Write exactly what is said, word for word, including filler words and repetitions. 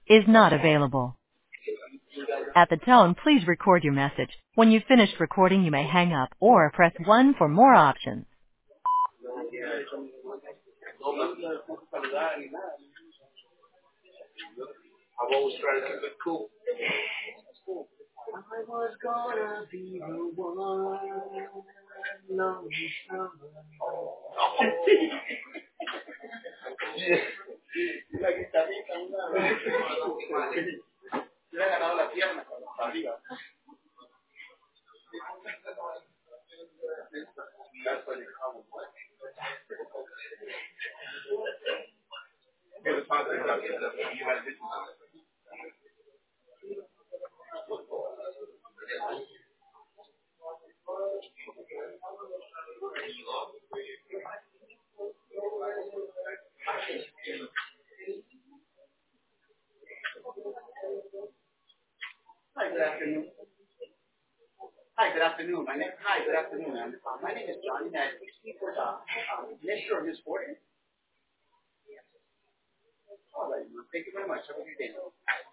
is not available. At the tone, please record your message. When you've finished recording, you may hang up or press one for more options. I've always tried to keep it cool. I was gonna be the one. No, no. La guitarrita, una vez. Le ha ganado la pierna para arriba. That's what you call it. Hi, good afternoon. Hi, good afternoon. My name, hi, good afternoon. Uh, my name is Johnny. I speak with uh, um, Mister or Miss Gordon. All right, thank you very much. Have a good day.